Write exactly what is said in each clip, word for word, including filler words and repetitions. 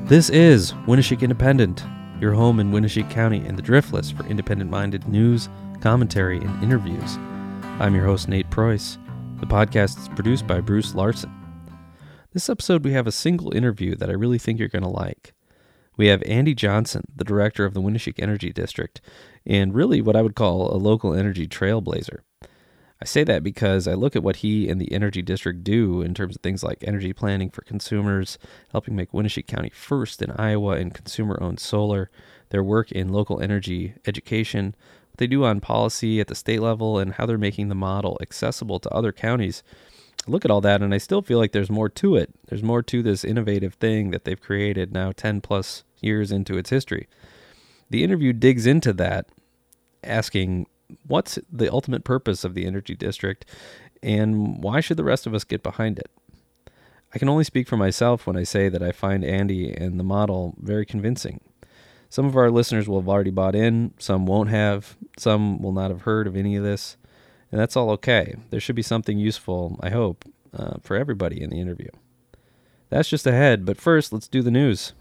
This is Winneshiek Independent, your home in Winneshiek County and the Driftless for independent-minded news, commentary, and interviews. I'm your host, Nate Preuss. The podcast is produced by Bruce Larson. This episode, we have a single interview that I really think you're going to like. We have Andy Johnson, the director of the Winneshiek Energy District, and really what I would call a local energy trailblazer. I say that because I look at what he and the Energy District do in terms of things like energy planning for consumers, helping make Winneshiek County first in Iowa in consumer-owned solar, their work in local energy education, what they do on policy at the state level, and how they're making the model accessible to other counties. I look at all that, and I still feel like there's more to it. There's more to this innovative thing that they've created now ten plus years into its history. The interview digs into that, asking, what's the ultimate purpose of the Energy District, and why should the rest of us get behind it? I can only speak for myself when I say that I find Andy and the model very convincing. Some of our listeners will have already bought in, some won't have, some will not have heard of any of this, and that's all okay. There should be something useful, I hope, uh, for everybody in the interview. That's just ahead, but first, let's do the news.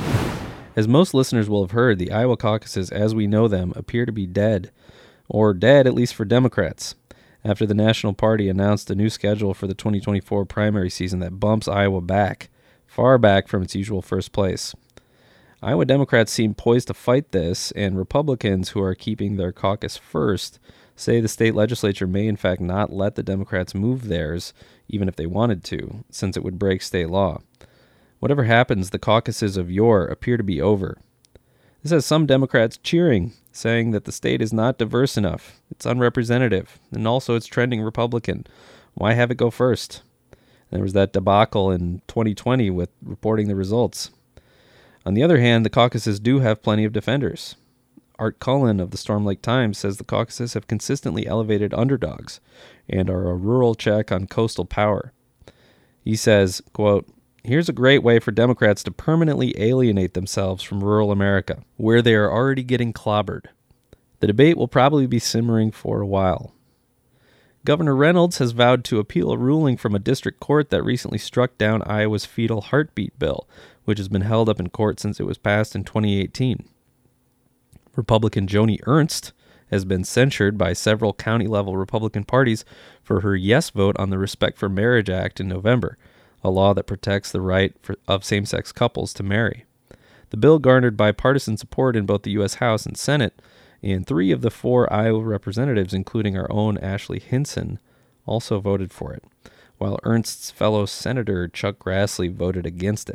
As most listeners will have heard, the Iowa caucuses as we know them appear to be dead, or dead at least for Democrats, after the National Party announced a new schedule for the twenty twenty-four primary season that bumps Iowa back, far back from its usual first place. Iowa Democrats seem poised to fight this, and Republicans who are keeping their caucus first say the state legislature may in fact not let the Democrats move theirs, even if they wanted to, since it would break state law. Whatever happens, the caucuses of yore appear to be over. This has some Democrats cheering, saying that the state is not diverse enough, it's unrepresentative, and also it's trending Republican. Why have it go first? There was that debacle in twenty twenty with reporting the results. On the other hand, the caucuses do have plenty of defenders. Art Cullen of the Storm Lake Times says the caucuses have consistently elevated underdogs and are a rural check on coastal power. He says, quote, "Here's a great way for Democrats to permanently alienate themselves from rural America, where they are already getting clobbered. The debate will probably be simmering for a while." Governor Reynolds has vowed to appeal a ruling from a district court that recently struck down Iowa's fetal heartbeat bill, which has been held up in court since it was passed in twenty eighteen. Republican Joni Ernst has been censured by several county-level Republican parties for her yes vote on the Respect for Marriage Act in November, a law that protects the right for, of same-sex couples to marry. The bill garnered bipartisan support in both the U S House and Senate, and three of the four Iowa representatives, including our own Ashley Hinson, also voted for it, while Ernst's fellow Senator Chuck Grassley voted against it.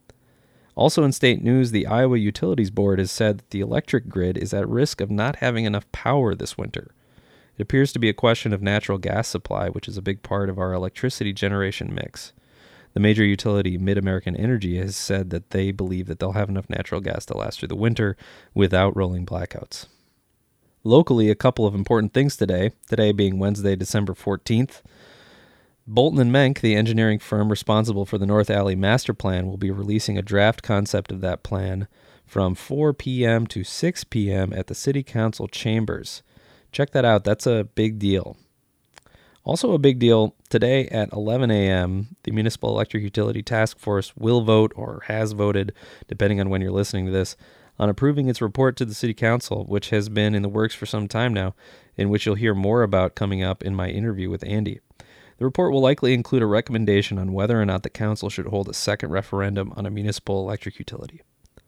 Also in state news, the Iowa Utilities Board has said that the electric grid is at risk of not having enough power this winter. It appears to be a question of natural gas supply, which is a big part of our electricity generation mix. The major utility, Mid-American Energy, has said that they believe that they'll have enough natural gas to last through the winter without rolling blackouts. Locally, a couple of important things today, today being Wednesday, December fourteenth. Bolton and Menk, the engineering firm responsible for the North Alley Master Plan, will be releasing a draft concept of that plan from four p.m. to six p.m. at the City Council chambers. Check that out. That's a big deal. Also a big deal, today at eleven a.m., the Municipal Electric Utility Task Force will vote, or has voted, depending on when you're listening to this, on approving its report to the City Council, which has been in the works for some time now, in which you'll hear more about coming up in my interview with Andy. The report will likely include a recommendation on whether or not the council should hold a second referendum on a municipal electric utility.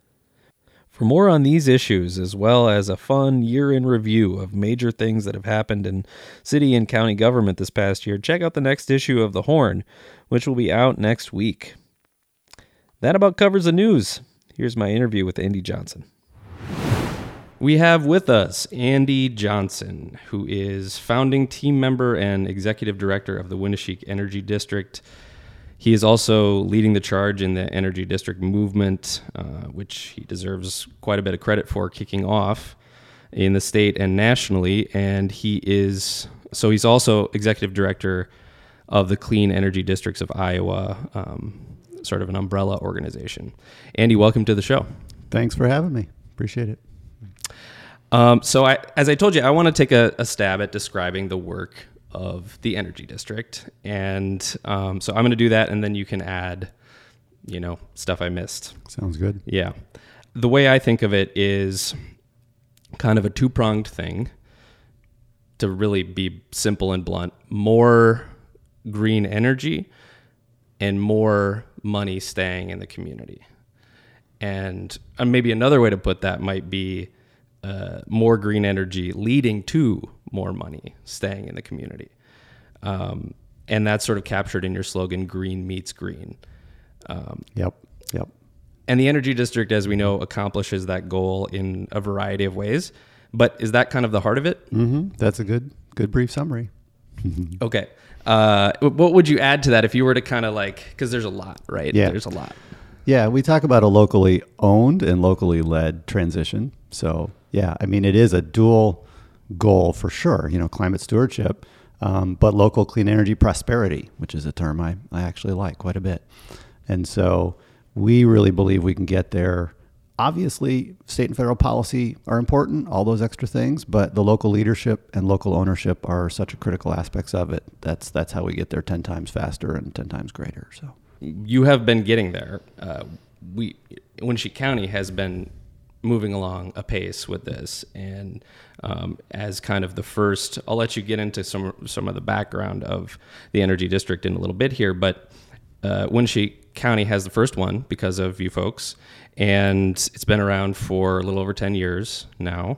For more on these issues, as well as a fun year-in review of major things that have happened in city and county government this past year, check out the next issue of The Horn, which will be out next week. That about covers the news. Here's my interview with Andy Johnson. We have with us Andy Johnson, who is founding team member and executive director of the Winneshiek Energy District. He is also leading the charge in the Energy District movement, uh, which he deserves quite a bit of credit for kicking off in the state and nationally. And he is, so he's also executive director of the Clean Energy Districts of Iowa, um, sort of an umbrella organization. Andy, welcome to the show. Thanks for having me. Appreciate it. Um, so I, as I told you, I want to take a, a stab at describing the work of the Energy District. And um, so I'm going to do that, and then you can add you know, stuff I missed. Sounds good. Yeah. The way I think of it is kind of a two-pronged thing, to really be simple and blunt. More green energy and more money staying in the community. And, and maybe another way to put that might be uh, more green energy leading to more money staying in the community. Um, and that's sort of captured in your slogan, green meets green. Um, Yep, yep. And the Energy District, as we know, accomplishes that goal in a variety of ways. But is that kind of the heart of it? Mm-hmm. That's a good, good brief summary. Okay. Uh, what would you add to that if you were to kind of like, because there's a lot, right? Yeah. There's a lot. Yeah, we talk about a locally owned and locally led transition. So, yeah, I mean, it is a dual goal for sure, you know, climate stewardship, um, but local clean energy prosperity, which is a term I, I actually like quite a bit. And so we really believe we can get there. Obviously, state and federal policy are important, all those extra things, but the local leadership and local ownership are such a critical aspects of it. That's that's how we get there ten times faster and ten times greater. So you have been getting there. Uh, we Winnebago County has been moving along apace with this, and um, as kind of the first, I'll let you get into some some of the background of the Energy District in a little bit here, but uh, Winnebago County has the first one because of you folks. And it's been around for a little over ten years now.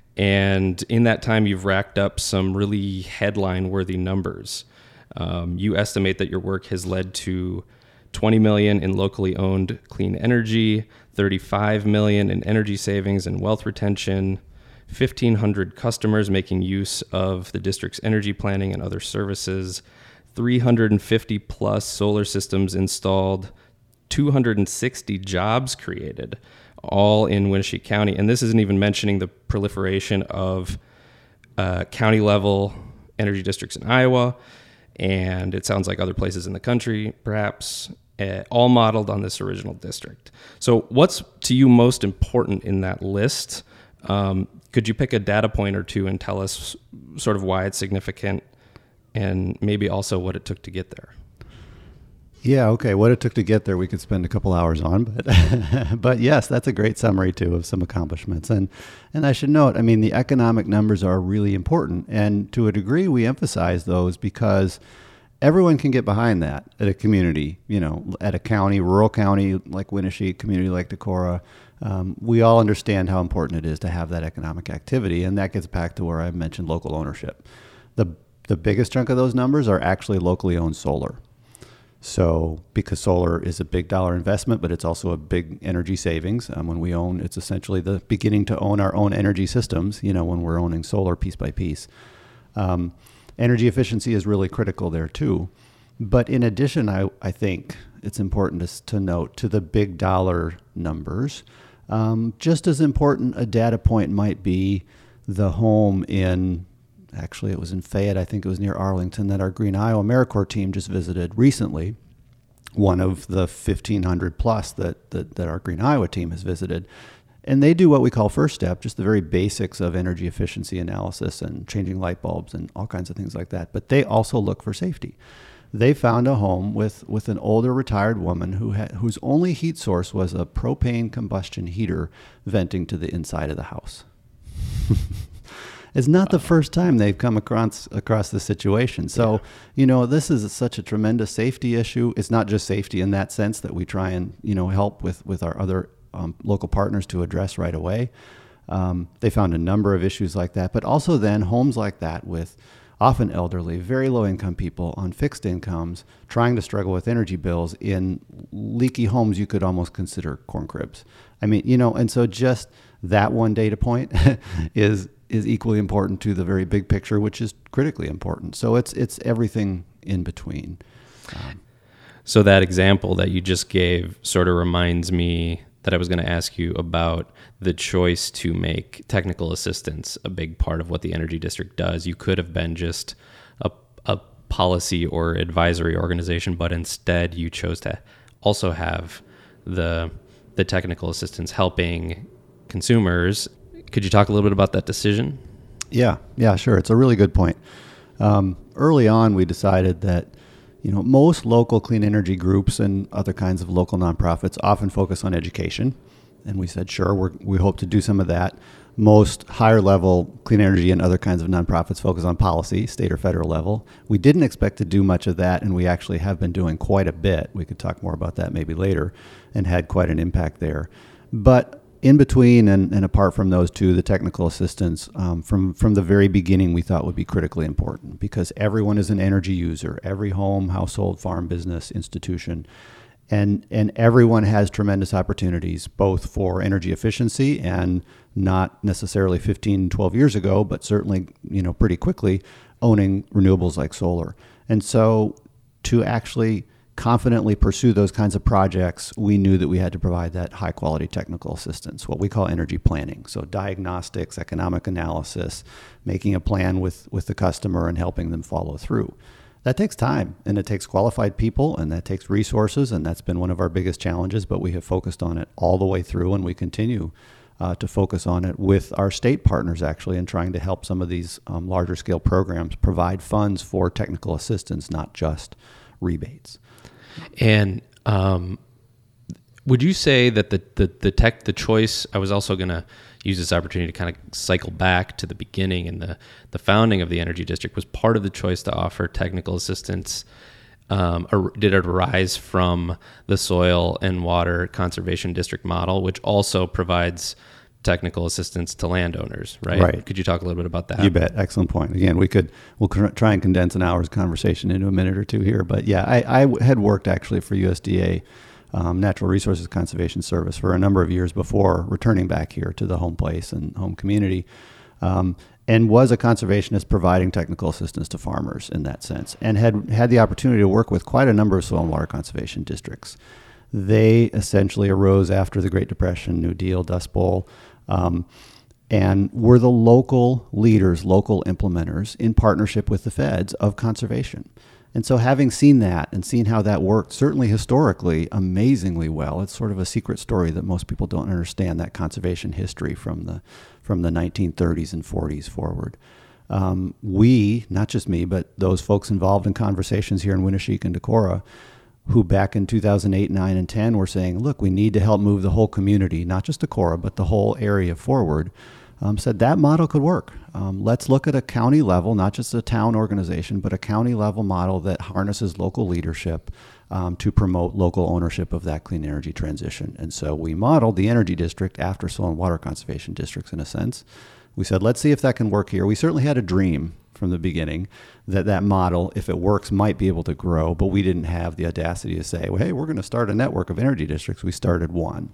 And in that time, you've racked up some really headline-worthy numbers. Um, you estimate that your work has led to twenty million dollars in locally owned clean energy, thirty-five million dollars in energy savings and wealth retention, fifteen hundred customers making use of the district's energy planning and other services, three hundred fifty plus solar systems installed, two hundred sixty jobs created, all in Winnebago County. And this isn't even mentioning the proliferation of uh, county-level energy districts in Iowa, and it sounds like other places in the country, perhaps, uh, all modeled on this original district. So what's, to you, most important in that list? Um, could you pick a data point or two and tell us sort of why it's significant, and maybe also what it took to get there? yeah, okay. What it took to get there, we could spend a couple hours on, but but yes, that's a great summary too of some accomplishments. And and I should note, I mean, the economic numbers are really important, and to a degree, we emphasize those because everyone can get behind that at a community, you know, at a county, rural county like Winnebago, community like Decorah. Um, we all understand how important it is to have that economic activity, and that gets back to where I mentioned local ownership. The the biggest chunk of those numbers are actually locally owned solar. So because solar is a big dollar investment, but it's also a big energy savings. Um, when we own, it's essentially the beginning to own our own energy systems, you know, when we're owning solar piece by piece. Um, energy efficiency is really critical there too. But in addition, I, I think it's important to, to note to the big dollar numbers, um, just as important a data point might be the home in Actually, it was in Fayette, I think it was near Arlington, that our Green Iowa AmeriCorps team just visited recently. One of the fifteen hundred plus that, that, that our Green Iowa team has visited. And they do what we call first step, just the very basics of energy efficiency analysis and changing light bulbs and all kinds of things like that. But they also look for safety. They found a home with, with an older retired woman who had, whose only heat source was a propane combustion heater venting to the inside of the house. It's not the first time they've come across across this situation. So, yeah. you know, this is such a tremendous safety issue. It's not just safety in that sense that we try and, you know, help with, with our other um, local partners to address right away. Um, they found a number of issues like that, but also then homes like that with often elderly, very low income people on fixed incomes trying to struggle with energy bills in leaky homes you could almost consider corn cribs. I mean, you know, and so just that one data point is is equally important to the very big picture, which is critically important. So it's it's everything in between. Um, so that example that you just gave sort of reminds me that I was going to ask you about the choice to make technical assistance a big part of what the Energy District does. You could have been just a, a policy or advisory organization, but instead you chose to also have the the technical assistance helping consumers. Could you talk a little bit about that decision? Yeah, yeah, sure. It's a really good point. Um, early on, we decided that, you know, most local clean energy groups and other kinds of local nonprofits often focus on education. And we said, sure, we're, we hope to do some of that. Most higher level clean energy and other kinds of nonprofits focus on policy, state or federal level. We didn't expect to do much of that, and we actually have been doing quite a bit. We could talk more about that maybe later, and had quite an impact there. But in between and, and apart from those two, the technical assistance, um, from, from the very beginning, we thought would be critically important, because everyone is an energy user, every home, household, farm, business, institution. And and everyone has tremendous opportunities, both for energy efficiency and not necessarily fifteen, twelve years ago, but certainly, you know, pretty quickly owning renewables like solar. And so to actually confidently pursue those kinds of projects, we knew that we had to provide that high quality technical assistance, what we call energy planning. So diagnostics, economic analysis, making a plan with, with the customer and helping them follow through. That takes time, and it takes qualified people, and that takes resources, and that's been one of our biggest challenges, but we have focused on it all the way through, and we continue uh, to focus on it with our state partners, actually, and trying to help some of these um, larger scale programs provide funds for technical assistance, not just rebates. And um, would you say that the, the, the tech, the choice, I was also going to use this opportunity to kind of cycle back to the beginning, and the, the founding of the Energy District was part of the choice to offer technical assistance. Um, or did it arise from the Soil and Water Conservation District model, which also provides technical assistance to landowners, right? Right. Could you talk a little bit about that? You bet. Excellent point. Again, we could, we'll try and condense an hour's conversation into a minute or two here. But yeah, I, I had worked actually for U S D A Um, Natural Resources Conservation Service for a number of years before returning back here to the home place and home community, um, and was a conservationist providing technical assistance to farmers in that sense, and had had the opportunity to work with quite a number of soil and water conservation districts. They essentially arose after the Great Depression, New Deal, Dust Bowl, um, and were the local leaders, local implementers in partnership with the feds of conservation. And so having seen that and seen how that worked, certainly historically, amazingly well, it's sort of a secret story that most people don't understand, that conservation history from the from the nineteen thirties and forties forward. Um, we, not just me, but those folks involved in conversations here in Winneshiek and Decorah, who back in two thousand eight, nine, and ten were saying, look, we need to help move the whole community, not just Decorah, but the whole area forward, Um, said that model could work. Um, let's look at a county level, not just a town organization, but a county level model that harnesses local leadership um, to promote local ownership of that clean energy transition. And so we modeled the Energy District after soil and water conservation districts in a sense. We said, let's see if that can work here. We certainly had a dream from the beginning that that model, if it works, might be able to grow, but we didn't have the audacity to say, well, hey, we're going to start a network of energy districts. We started one.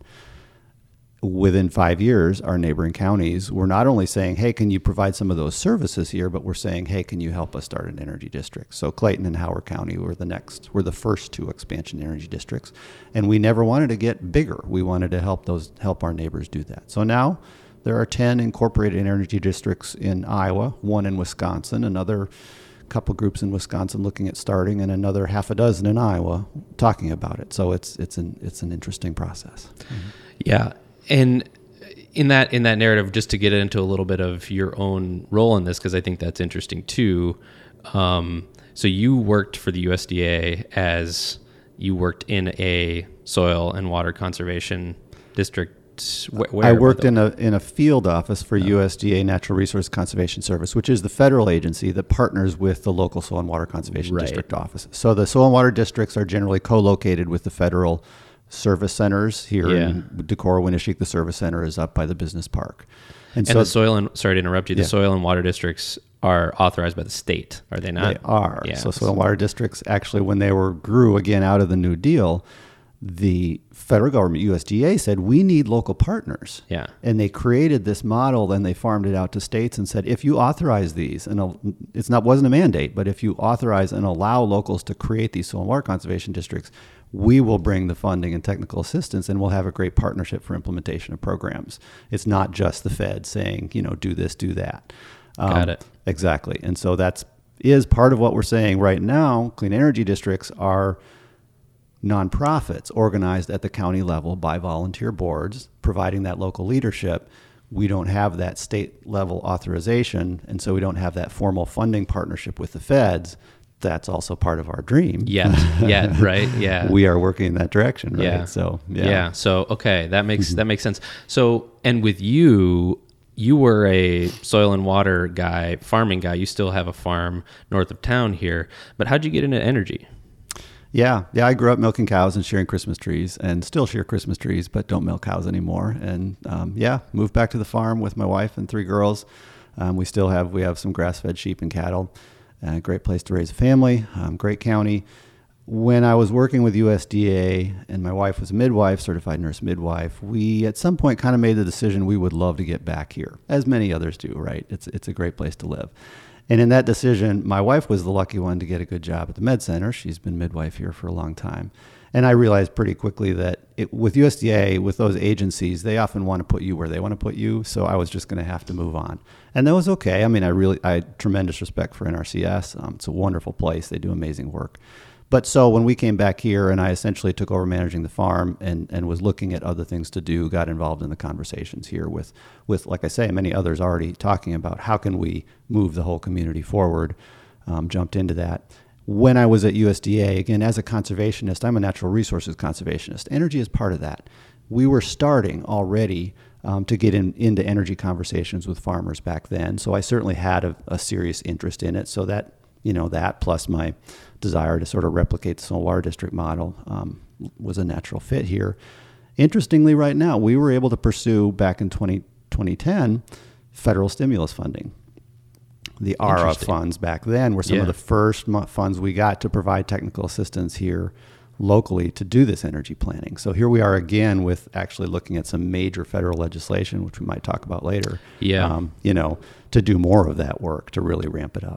Within five years, our neighboring counties were not only saying, hey, can you provide some of those services here, but we're saying, hey, can you help us start an energy district? So Clayton and Howard County were the next, were the first two expansion energy districts. And we never wanted to get bigger. We wanted to help those, help our neighbors do that. So now there are ten incorporated energy districts in Iowa, one in Wisconsin, another couple groups in Wisconsin looking at starting, and another half a dozen in Iowa talking about it. So it's, it's an, it's an interesting process. Mm-hmm. Yeah. And in that in that narrative, just to get into a little bit of your own role in this, because I think that's interesting too. Um, so you worked for the U S D A as you worked in a soil and water conservation district. Where I worked in a in a field office for oh. U S D A Natural Resource Conservation Service, which is the federal agency that partners with the local soil and water conservation right. district offices. So the soil and water districts are generally co-located with the federal service centers here yeah. in Decorah, Winneshiek. The service center is up by the business park. And, and so the soil and sorry to interrupt you, the yeah. soil and water districts are authorized by the state, are they not? They are. Yeah. So soil and water districts, actually, when they were grew again out of the New Deal, the federal government, U S D A, said, we need local partners. Yeah. And they created this model, then they farmed it out to states and said, if you authorize these, and it's not wasn't a mandate, but if you authorize and allow locals to create these soil and water conservation districts, we will bring the funding and technical assistance, and we'll have a great partnership for implementation of programs. It's not just the Fed saying, you know, do this, do that. Um, Got it. Exactly. And so that's is part of what we're saying right now. Clean energy districts are nonprofits organized at the county level by volunteer boards, providing that local leadership. We don't have that state level authorization, and so we don't have that formal funding partnership with the feds. that's also part of our dream. Yeah, yeah, right, yeah. We are working in that direction, right? Yeah. So, yeah. Yeah, so, okay, that makes that makes sense. So, and with you, you were a soil and water guy, farming guy. You still have a farm north of town here, but how'd you get into energy? Yeah, yeah. I grew up milking cows and shearing Christmas trees, and still shear Christmas trees, but don't milk cows anymore. And um, yeah, moved back to the farm with my wife and three girls. Um, we still have we have some grass-fed sheep and cattle. Uh, great place to raise a family. Um, great county. When I was working with U S D A and my wife was a midwife, certified nurse midwife, we at some point kind of made the decision we would love to get back here, as many others do. Right? It's it's a great place to live. And in that decision, my wife was the lucky one to get a good job at the Med Center. She's been midwife here for a long time. And I realized pretty quickly that it, with U S D A, with those agencies, they often want to put you where they want to put you. So I was just going to have to move on. And that was okay. I mean, I really, I had tremendous respect for N R C S. Um, it's a wonderful place. They do amazing work. But so when we came back here and I essentially took over managing the farm and, and was looking at other things to do, got involved in the conversations here with, with, like I say, many others already talking about how can we move the whole community forward, um, jumped into that. When I was at U S D A, again, as a conservationist, I'm a natural resources conservationist. Energy is part of that. We were starting already um, to get in, into energy conversations with farmers back then. So I certainly had a, a serious interest in it. So that, you know, that plus my desire to sort of replicate the Soil Water District model um, was a natural fit here. Interestingly, right now, we were able to pursue back in twenty ten federal stimulus funding. The A R A funds back then were some Yeah. of the first mo- funds we got to provide technical assistance here locally to do this energy planning. So here we are again with actually looking at some major federal legislation, which we might talk about later. Yeah. Um, you know, to do more of that work to really ramp it up.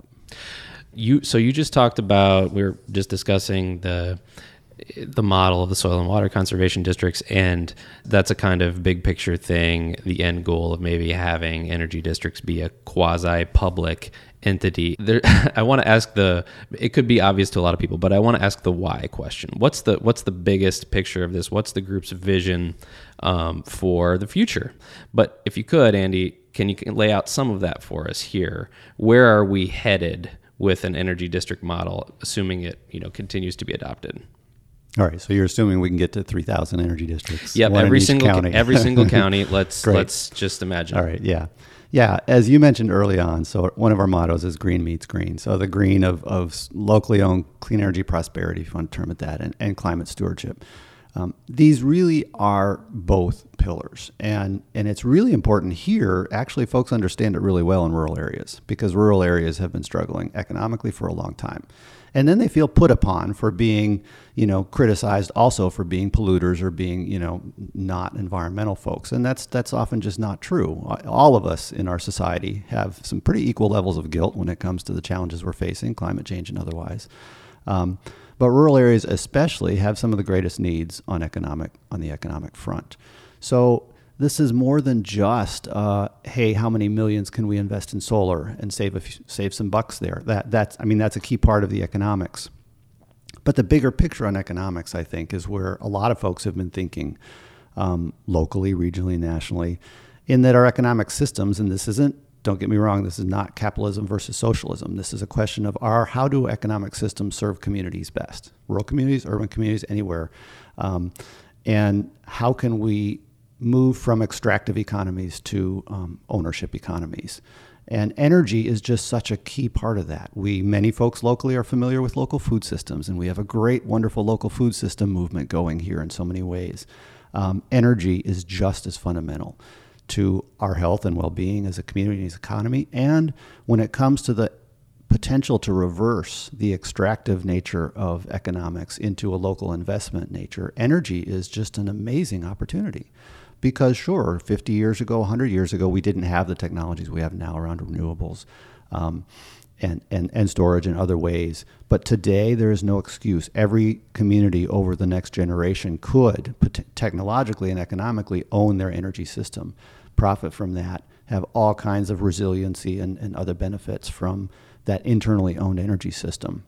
You so you just talked about, we were just discussing the the model of the soil and water conservation districts, and that's a kind of big picture thing, the end goal of maybe having energy districts be a quasi-public entity. There, I want to ask the, it could be obvious to a lot of people, but I want to ask the why question. What's the what's the biggest picture of this? What's the group's vision um, for the future? But if you could, Andy, can you lay out some of that for us here? Where are we headed with an energy district model, assuming it, you know, continues to be adopted? All right, so you're assuming we can get to three thousand energy districts. Yep, one in every each single county. every single county. Let's Great. let's just imagine. All right, yeah. Yeah, as you mentioned early on, so one of our mottos is green meets green. So the green of, of locally owned clean energy prosperity, if you want to term it that, and, and climate stewardship. Um, these really are both pillars. And, and it's really important here. Actually, folks understand it really well in rural areas because rural areas have been struggling economically for a long time. And then they feel put upon for being, you know, criticized also for being polluters or being, you know, not environmental folks. And that's that's often just not true. All of us in our society have some pretty equal levels of guilt when it comes to the challenges we're facing, climate change and otherwise. Um, but rural areas especially have some of the greatest needs on economic on the economic front. So this is more than just, uh, hey, how many millions can we invest in solar and save a few, save some bucks there? That that's I mean that's a key part of the economics. But the bigger picture on economics, I think, is where a lot of folks have been thinking um, locally, regionally, nationally, in that our economic systems, and this isn't, don't get me wrong, this is not capitalism versus socialism. This is a question of our how do economic systems serve communities best, rural communities, urban communities, anywhere, um, and how can we move from extractive economies to um, ownership economies. And energy is just such a key part of that. We, many folks locally are familiar with local food systems, and we have a great, wonderful local food system movement going here in so many ways. Um, energy is just as fundamental to our health and well-being as a community and as economy. And when it comes to the potential to reverse the extractive nature of economics into a local investment nature, energy is just an amazing opportunity. Because sure, fifty years ago, one hundred years ago, we didn't have the technologies we have now around renewables um, and, and, and storage and other ways. But today, there is no excuse. Every community over the next generation could technologically and economically own their energy system, profit from that, have all kinds of resiliency and, and other benefits from that internally owned energy system.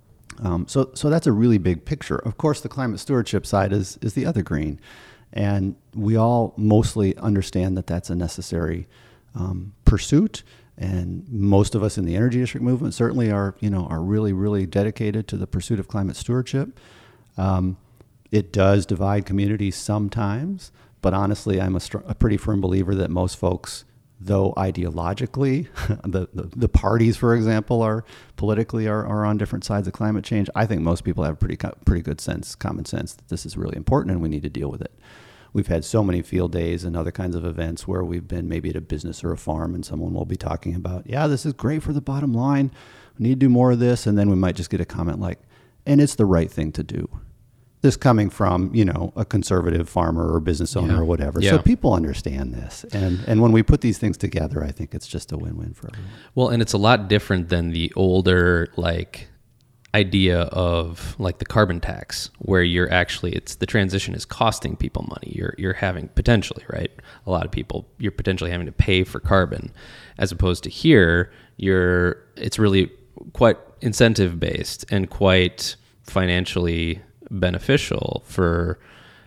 Um, so, so that's a really big picture. Of course, the climate stewardship side is is the other green. And we all mostly understand that that's a necessary um, pursuit. and most of us in the energy district movement certainly are, you know, are really, really dedicated to the pursuit of climate stewardship. Um, it does divide communities sometimes, but honestly, I'm a, str- a pretty firm believer that most folks, though ideologically, the, the, the parties, for example, are politically are, are on different sides of climate change. I think most people have pretty pretty good sense, common sense that this is really important and we need to deal with it. We've had so many field days and other kinds of events where we've been maybe at a business or a farm and someone will be talking about, yeah, this is great for the bottom line. We need to do more of this. And then we might just get a comment like, and it's the right thing to do. This coming from, you know, a conservative farmer or business owner yeah. or whatever. Yeah. So people understand this. And and when we put these things together, I think it's just a win-win for everyone. Well, and it's a lot different than the older, like, idea of like the carbon tax, where you're actually, it's the transition is costing people money. You're you're having potentially, right? A lot of people, you're potentially having to pay for carbon, as opposed to here, you're, it's really quite incentive based and quite financially beneficial for,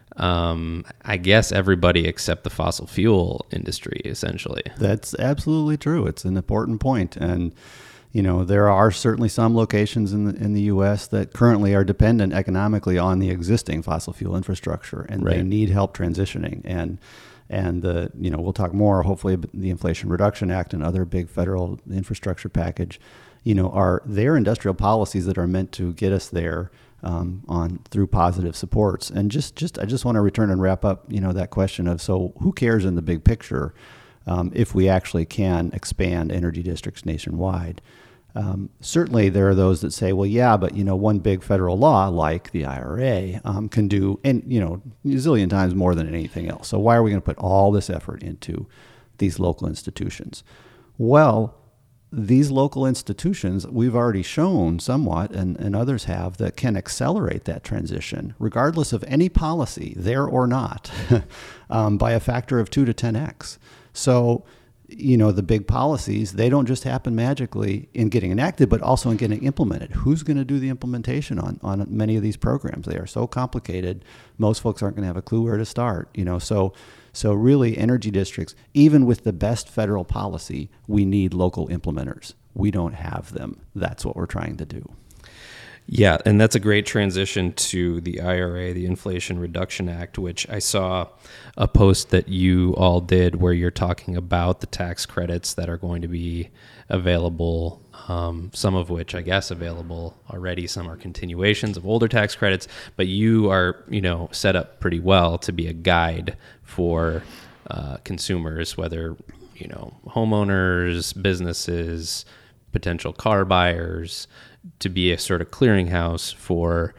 um, I guess, everybody except the fossil fuel industry, essentially. That's absolutely true. It's an important point. And you know, there are certainly some locations in the in the U S that currently are dependent economically on the existing fossil fuel infrastructure, and right. they need help transitioning. And and the you know we'll talk more hopefully about the Inflation Reduction Act and other big federal infrastructure package. You know, are their industrial policies that are meant to get us there um, on through positive supports. And just just I just want to return and wrap up you know that question of, so who cares in the big picture? Um, if we actually can expand energy districts nationwide. Um, certainly there are those that say, well, yeah, but you know, one big federal law like the I R A um, can do, and you know, a zillion times more than anything else. So why are we going to put all this effort into these local institutions? Well, these local institutions, we've already shown somewhat, and, and others have, that can accelerate that transition, regardless of any policy, there or not, um, by a factor of two to ten x. So, you know, the big policies, they don't just happen magically in getting enacted, but also in getting implemented. Who's going to do the implementation on, on many of these programs? They are so complicated. Most folks aren't going to have a clue where to start, you know, so So really, energy districts, even with the best federal policy, we need local implementers. We don't have them. That's what we're trying to do. Yeah, and that's a great transition to the I R A, the Inflation Reduction Act, which I saw a post that you all did where you're talking about the tax credits that are going to be available, um, some of which I guess available already, some are continuations of older tax credits, but you are, you know, set up pretty well to be a guide for uh, consumers, whether, you know, homeowners, businesses, potential car buyers, to be a sort of clearinghouse for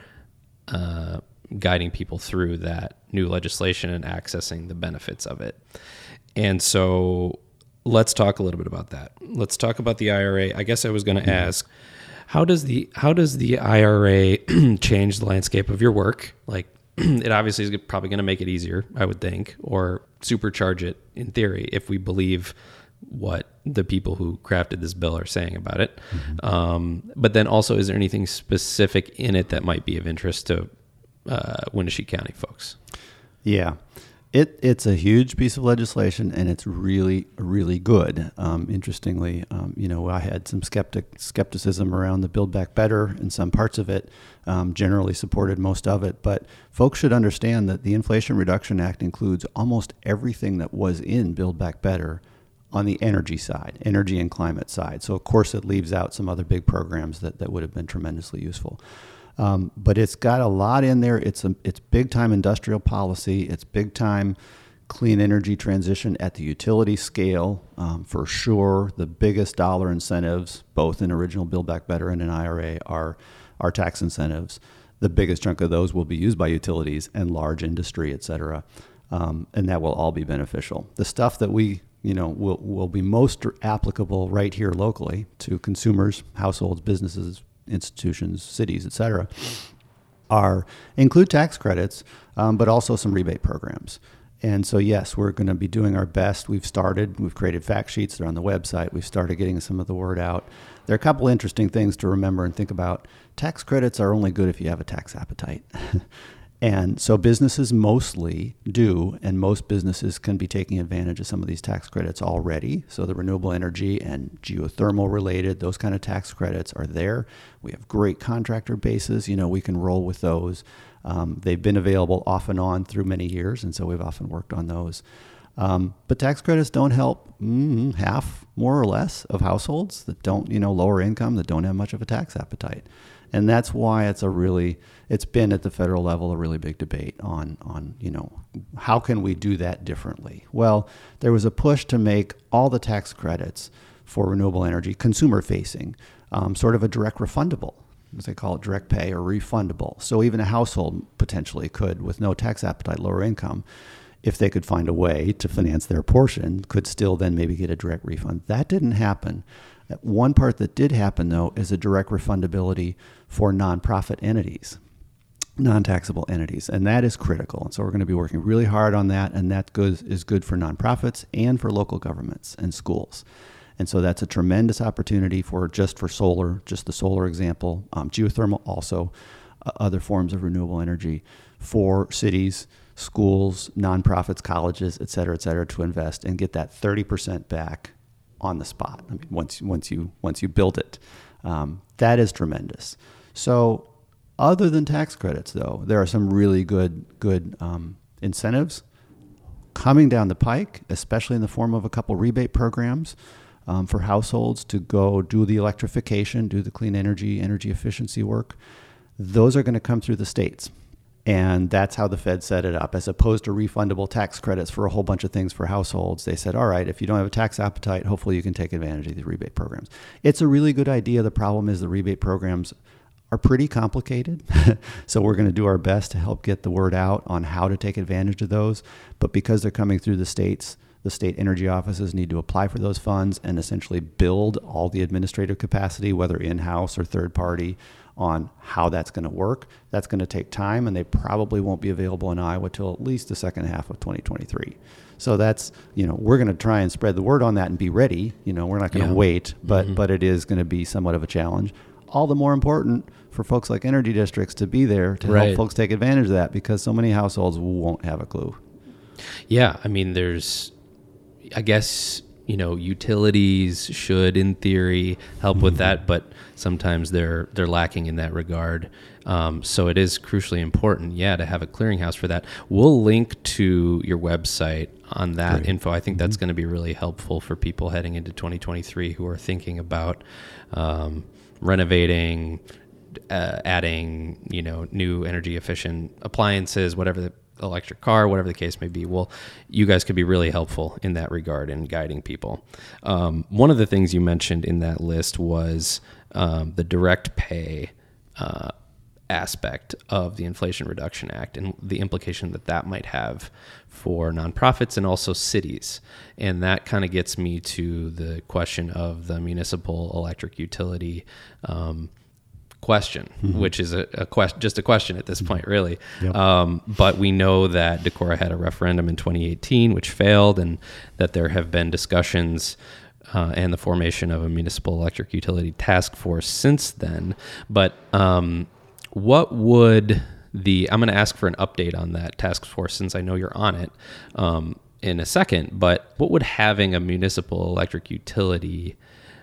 uh, guiding people through that new legislation and accessing the benefits of it. And so let's talk a little bit about that. Let's talk about the I R A. I guess I was going to ask, how does the how does the I R A change the landscape of your work? Like, it obviously is probably going to make it easier, I would think, or supercharge it in theory, if we believe what the people who crafted this bill are saying about it. Mm-hmm. Um, but then also, is there anything specific in it that might be of interest to uh, Winnebago County folks? Yeah, it it's a huge piece of legislation, and it's really, really good. Um, interestingly, um, you know, I had some skeptic skepticism around the Build Back Better, and some parts of it um, generally supported most of it. But folks should understand that the Inflation Reduction Act includes almost everything that was in Build Back Better on the energy side, energy and climate side. So of course it leaves out some other big programs that, that would have been tremendously useful. Um, but it's got a lot in there. It's a, it's big time industrial policy. It's big time clean energy transition at the utility scale, um, for sure. The biggest dollar incentives, both in original Build Back Better and in I R A, are, are tax incentives. The biggest chunk of those will be used by utilities and large industry, et cetera. Um, and that will all be beneficial. The stuff that we you know, will will be most applicable right here locally to consumers, households, businesses, institutions, cities, et cetera, are include tax credits, um, but also some rebate programs. And so, yes, we're going to be doing our best. We've started, we've created fact sheets. They're on the website. We've started getting some of the word out. There are a couple interesting things to remember and think about. Tax credits are only good if you have a tax appetite. And so businesses mostly do, and most businesses can be taking advantage of some of these tax credits already. So the renewable energy and geothermal related, those kind of tax credits are there. We have great contractor bases. You know, we can roll with those. Um, they've been available off and on through many years, and so we've often worked on those. Um, but tax credits don't help mm, half, more or less, of households that don't, you know, lower income, that don't have much of a tax appetite. And that's why it's a really, it's been at the federal level a really big debate on, on, you know, how can we do that differently? Well, there was a push to make all the tax credits for renewable energy consumer facing, um, sort of a direct refundable, as they call it, direct pay or refundable. So even a household potentially could, with no tax appetite, lower income, if they could find a way to finance their portion, could still then maybe get a direct refund. That didn't happen. One part that did happen, though, is a direct refundability for nonprofit entities, non-taxable entities, and that is critical. And so we're going to be working really hard on that, and that good, is good for nonprofits and for local governments and schools. And so that's a tremendous opportunity for just for solar, just the solar example, um, geothermal also, uh, other forms of renewable energy for cities, schools, nonprofits, colleges, et cetera, et cetera, to invest and get that thirty percent back on the spot. I mean, once once you once you build it, um, that is tremendous. So, other than tax credits, though, there are some really good good um, incentives coming down the pike, especially in the form of a couple rebate programs um, for households to go do the electrification, do the clean energy, energy efficiency work. Those are going to come through the states. And that's how the Fed set it up. As opposed to refundable tax credits for a whole bunch of things for households, they said, all right, if you don't have a tax appetite, hopefully you can take advantage of these rebate programs. It's a really good idea. The problem is the rebate programs are pretty complicated. So we're going to do our best to help get the word out on how to take advantage of those. But because they're coming through the states, the state energy offices need to apply for those funds and essentially build all the administrative capacity, whether in-house or third party, on how that's going to work. That's going to take time, and they probably won't be available in Iowa till at least the second half of twenty twenty-three. So that's, you know, we're going to try and spread the word on that and be ready. You know, we're not going to yeah. wait, but mm-hmm. but it is going to be somewhat of a challenge. All the more important for folks like energy districts to be there to right. help folks take advantage of that, because so many households won't have a clue. Yeah, I mean, there's, I guess, you know, utilities should, in theory, help with that, but sometimes they're they're lacking in that regard. Um, so it is crucially important, yeah, to have a clearinghouse for that. We'll link to your website on that Great. info. I think that's mm-hmm. going to be really helpful for people heading into twenty twenty-three who are thinking about um, renovating, uh, adding, you know, new energy efficient appliances, whatever the electric car, whatever the case may be. Well, you guys could be really helpful in that regard in guiding people. Um, one of the things you mentioned in that list was um, the direct pay uh, aspect of the Inflation Reduction Act and the implication that that might have for nonprofits and also cities. And that kind of gets me to the question of the municipal electric utility um, question, mm-hmm. which is a, a question, just a question at this point, really. Yep. Um, but we know that Decorah had a referendum in twenty eighteen, which failed, and that there have been discussions uh, and the formation of a municipal electric utility task force since then. But um, what would the, I'm going to ask for an update on that task force since I know you're on it um, in a second, but what would having a municipal electric utility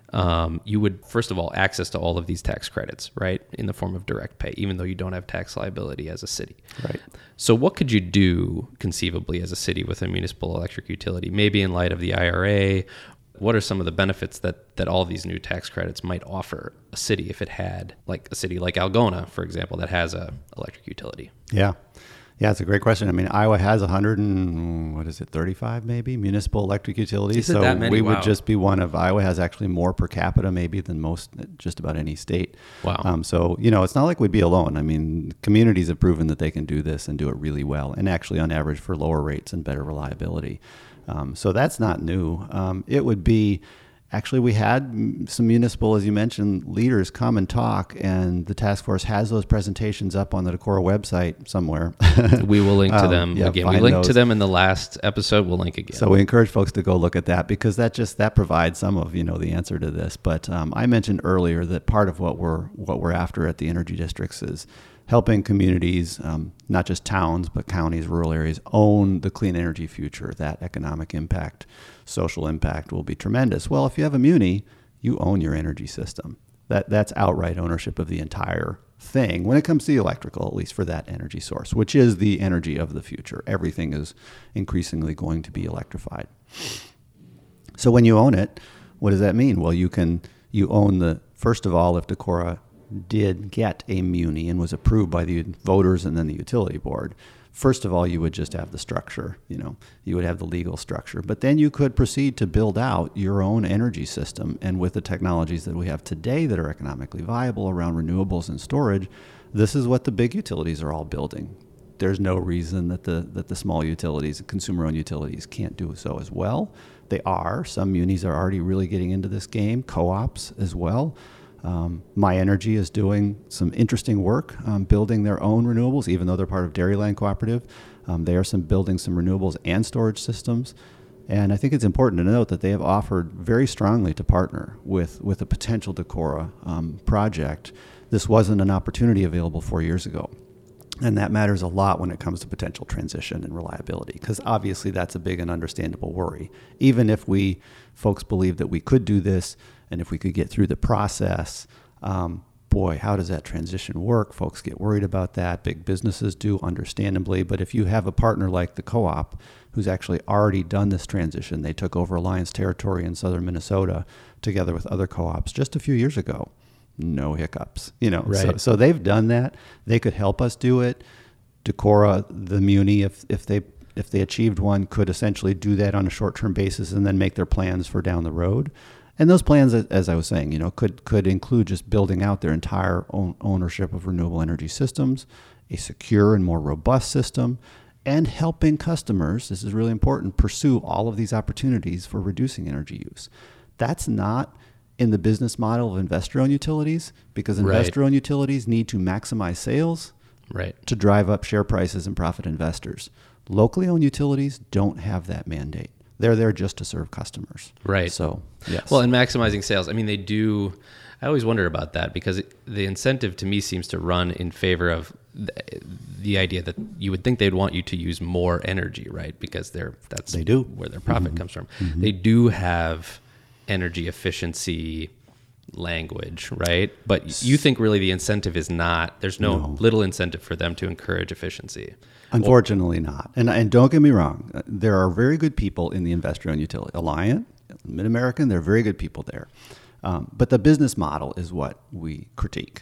Um, you would, first of all, access to all of these tax credits, right, in the form of direct pay, even though you don't have tax liability as a city. Right. So what could you do conceivably as a city with a municipal electric utility, maybe in light of the I R A? What are some of the benefits that, that all these new tax credits might offer a city if it had, like a city like Algona, for example, that has a electric utility? Yeah. Yeah, it's a great question. I mean, Iowa has one hundred and, what is it, thirty-five maybe, municipal electric utilities. Is it so that many? we Wow. would just be one of, Iowa has actually more per capita maybe than most, just about any state. Wow. Um, so, you know, it's not like we'd be alone. I mean, communities have proven that they can do this and do it really well, and actually on average for lower rates and better reliability. Um, so that's not new. Um, it would be, actually, we had some municipal, as you mentioned, leaders come and talk, and the task force has those presentations up on the Decorah website somewhere. We will link to um, them yeah, again. We linked those. to them in the last episode. We'll link again. So we encourage folks to go look at that, because that just that provides some of, you know, the answer to this. But um, I mentioned earlier that part of what we're what we're after at the energy districts is helping communities, um, not just towns, but counties, rural areas, own the clean energy future. That economic impact, social impact will be tremendous. Well, if you have a muni, you own your energy system. That That's outright ownership of the entire thing when it comes to the electrical, at least for that energy source, which is the energy of the future. Everything is increasingly going to be electrified. So when you own it, what does that mean? Well, you can you own the, first of all, if Decorah did get a muni and was approved by the voters and then the utility board, first of all, you would just have the structure, you know, you would have the legal structure, but then you could proceed to build out your own energy system. And with the technologies that we have today that are economically viable around renewables and storage, this is what the big utilities are all building. There's no reason that the that the small utilities, consumer-owned utilities, can't do so as well. They are. Some munis are already really getting into this game, co-ops as well. Um, My Energy is doing some interesting work um, building their own renewables, even though they're part of Dairyland Cooperative. Um, they are some building some renewables and storage systems. And I think it's important to note that they have offered very strongly to partner with, with a potential Decorah um, project. This wasn't an opportunity available four years ago. And that matters a lot when it comes to potential transition and reliability, because obviously that's a big and understandable worry. Even if we folks believe that we could do this, and if we could get through the process, um, boy, how does that transition work? Folks get worried about that. Big businesses do, understandably. But if you have a partner like the co-op who's actually already done this transition, they took over Alliance territory in southern Minnesota together with other co-ops just a few years ago. No hiccups, you know. Right. So, so they've done that. They could help us do it. Decorah, the muni, if if they if they achieved one, could essentially do that on a short-term basis and then make their plans for down the road. And those plans, as I was saying, you know, could could include just building out their entire own ownership of renewable energy systems, a secure and more robust system, and helping customers, this is really important, pursue all of these opportunities for reducing energy use. That's not in the business model of investor-owned utilities, because investor-owned utilities need to maximize sales right. to drive up share prices and profit investors. Locally owned utilities don't have that mandate. They're there just to serve customers. Right. So, yes. Well, and maximizing sales, I mean, they do, I always wonder about that, because it, the incentive to me seems to run in favor of the, the idea that you would think they'd want you to use more energy, right? Because they're, that's they do. where their profit Mm-hmm. comes from. Mm-hmm. They do have energy efficiency language, right? But you think really the incentive is not, there's no, No. little incentive for them to encourage efficiency. Unfortunately not. And and don't get me wrong, there are very good people in the investor-owned utility. Alliant, Mid-American, there are very good people there. Um, but the business model is what we critique.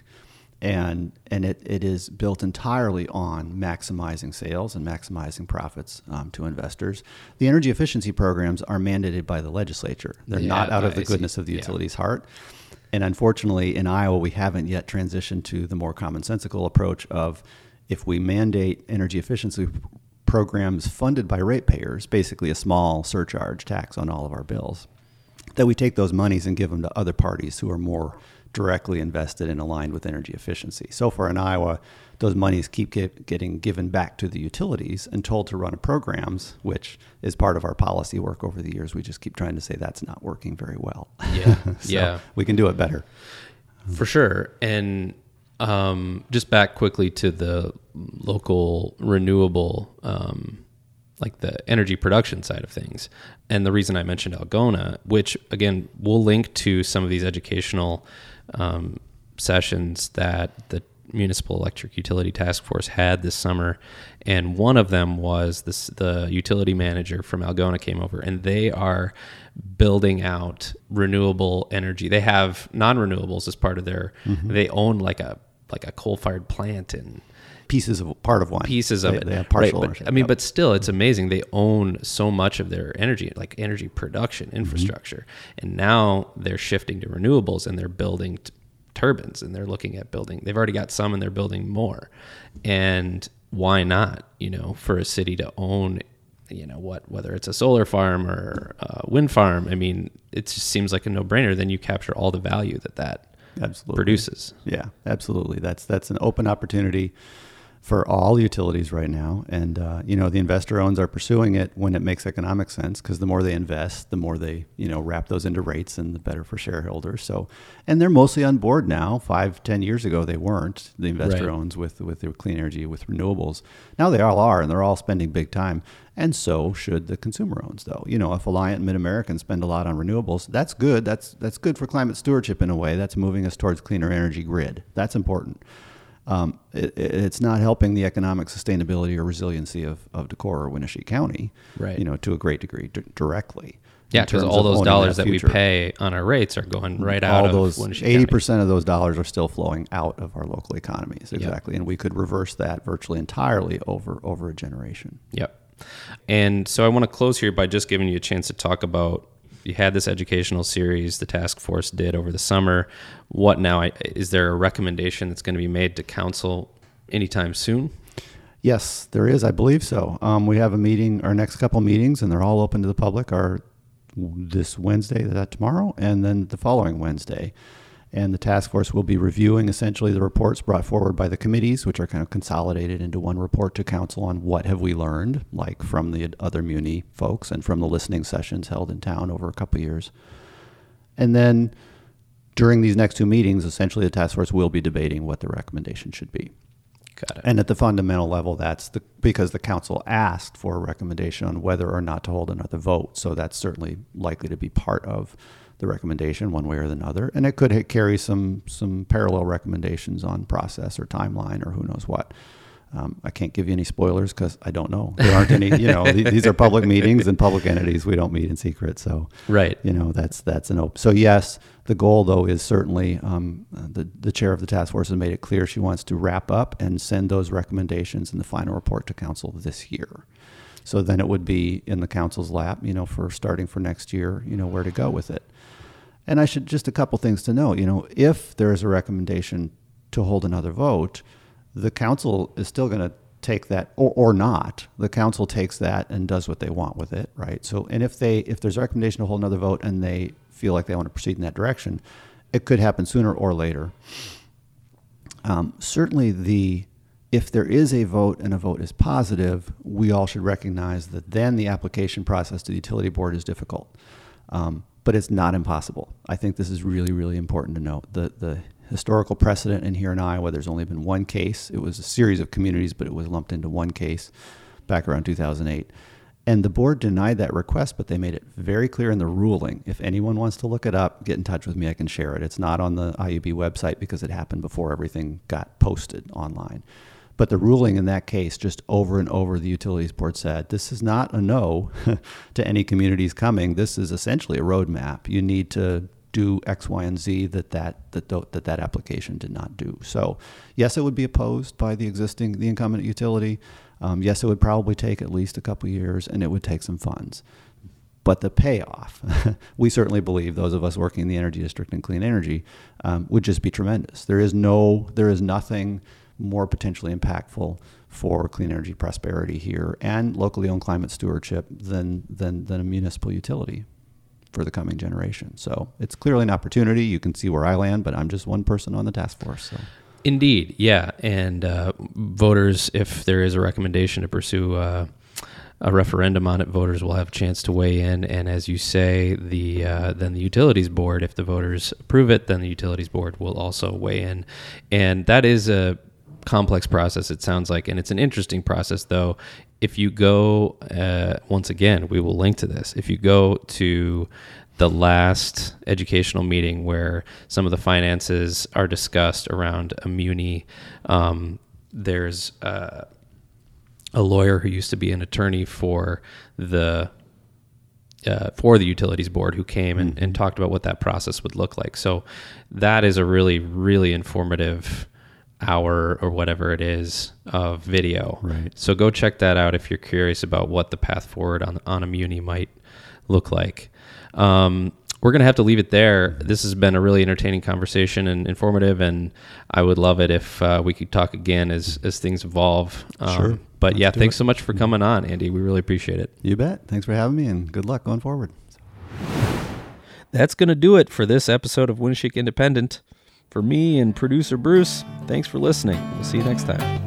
And and it, it is built entirely on maximizing sales and maximizing profits um, to investors. The energy efficiency programs are mandated by the legislature. They're Yeah, not out of I the see. goodness of the Yeah. utility's heart. And unfortunately, in Iowa, we haven't yet transitioned to the more commonsensical approach of, if we mandate energy efficiency programs funded by ratepayers, basically a small surcharge tax on all of our bills, that we take those monies and give them to other parties who are more directly invested and aligned with energy efficiency. So far in Iowa, those monies keep get, getting given back to the utilities and told to run programs, which is part of our policy work over the years. We just keep trying to say that's not working very well. Yeah, so yeah. we can do it better. For sure. And um, just back quickly to the local renewable, um, like the energy production side of things. And the reason I mentioned Algona, which again, we'll link to some of these educational um, sessions that the Municipal Electric Utility Task Force had this summer. And one of them was this, the utility manager from Algona came over, and they are building out renewable energy. They have non-renewables as part of their, mm-hmm. they own like a, like a coal-fired plant and pieces of part of one. Pieces of they, it. They have partial right, ownership. but, I mean, yep. but still, it's amazing. They own so much of their energy, like energy production infrastructure. Mm-hmm. And now they're shifting to renewables, and they're building t- turbines, and they're looking at building. They've already got some, and they're building more. And why not, you know, for a city to own, you know, what, whether it's a solar farm or a wind farm, I mean, it just seems like a no-brainer. Then you capture all the value that that absolutely produces. Yeah, absolutely. That's that's an open opportunity for all utilities right now. And, uh, you know, the investor owns are pursuing it when it makes economic sense, because the more they invest, the more they, you know, wrap those into rates, and the better for shareholders. So, and they're mostly on board now. Five, ten years ago, they weren't, the investor Right. owns with, with their clean energy, with renewables. Now they all are, and they're all spending big time. And so should the consumer owns, though. You know, if Alliant and Mid-American spend a lot on renewables, that's good. That's, that's good for climate stewardship in a way. That's moving us towards cleaner energy grid. That's important. Um, it, it's not helping the economic sustainability or resiliency of, of Decorah or Winneshiek County, Right. you know, to a great degree d- directly. Yeah, in because terms all of those owning dollars that, future. we pay on our rates are going right out all of those Winneshiek eighty County. percent of those dollars are still flowing out of our local economies. Exactly. And we could reverse that virtually entirely over, over a generation. Yep. And so I want to close here by just giving you a chance to talk about, you had this educational series the task force did over the summer. What now? Is there a recommendation that's going to be made to council anytime soon? Yes, there is. I believe so. Um, we have a meeting, our next couple meetings, and they're all open to the public, are this Wednesday, that tomorrow, and then the following Wednesday. And the task force will be reviewing essentially the reports brought forward by the committees, which are kind of consolidated into one report to council on what have we learned, like from the other Muni folks and from the listening sessions held in town over a couple of years. And then during these next two meetings, essentially the task force will be debating what the recommendation should be. Got it. And at the fundamental level, that's the because the council asked for a recommendation on whether or not to hold another vote. So that's certainly likely to be part of the recommendation one way or another. And it could hit, carry some some parallel recommendations on process or timeline or who knows what. Um, I can't give you any spoilers because I don't know. There aren't any, you know, th- these are public meetings and public entities. We don't meet in secret. So, Right. you know, that's that's an open. So, yes, the goal, though, is certainly um, the, the chair of the task force has made it clear she wants to wrap up and send those recommendations in the final report to council this year. So then it would be in the council's lap, you know, for starting for next year, you know, where to go with it. And I should just a couple things to note, you know, if there is a recommendation to hold another vote, the council is still going to take that, or, or not. The council takes that and does what they want with it, right? So, and if they if there's a recommendation to hold another vote and they feel like they want to proceed in that direction, it could happen sooner or later. Um, certainly, the if there is a vote and a vote is positive, we all should recognize that then the application process to the utility board is difficult. Um, but it's not impossible. I think this is really, really important to note. The the historical precedent in here in Iowa, there's only been one case. It was a series of communities, but it was lumped into one case back around two thousand eight. And the board denied that request, but they made it very clear in the ruling. If anyone wants to look it up, get in touch with me. I can share it. It's not on the I U B website because it happened before everything got posted online. But the ruling in that case, just over and over, the utilities board said, this is not a no to any communities coming. This is essentially a roadmap. You need to do X, Y, and Z that that, that that that application did not do. So yes, it would be opposed by the existing, the incumbent utility. Um, yes, it would probably take at least a couple of years, and it would take some funds. But the payoff, we certainly believe, those of us working in the energy district and clean energy, um, would just be tremendous. There is no, there is nothing more potentially impactful for clean energy prosperity here and locally owned climate stewardship than than than a municipal utility for the coming generation. So it's clearly an opportunity. You can see where I land, but I'm just one person on the task force. So. Indeed, yeah. And uh, voters, if there is a recommendation to pursue uh, a referendum on it, voters will have a chance to weigh in. And as you say, the uh, then the utilities board, if the voters approve it, then the utilities board will also weigh in. And that is a complex process, it sounds like, and it's an interesting process, though. If you go, uh, once again, we will link to this. If you go to the last educational meeting where some of the finances are discussed around a muni, um, there's uh, a lawyer who used to be an attorney for the uh, for the utilities board who came and, and talked about what that process would look like. So that is a really, really informative hour or whatever it is of video. Right. So go check that out if you're curious about what the path forward on, on a muni might look like. Um, we're going to have to leave it there. This has been a really entertaining conversation and informative, and I would love it if uh, we could talk again as, as things evolve. Um, Sure. But Let's yeah, do thanks it. so much for coming on, Andy. We really appreciate it. You bet. Thanks for having me, and good luck going forward. That's going to do it for this episode of Winneshiek Independent. For me and producer Bruce, thanks for listening. We'll see you next time.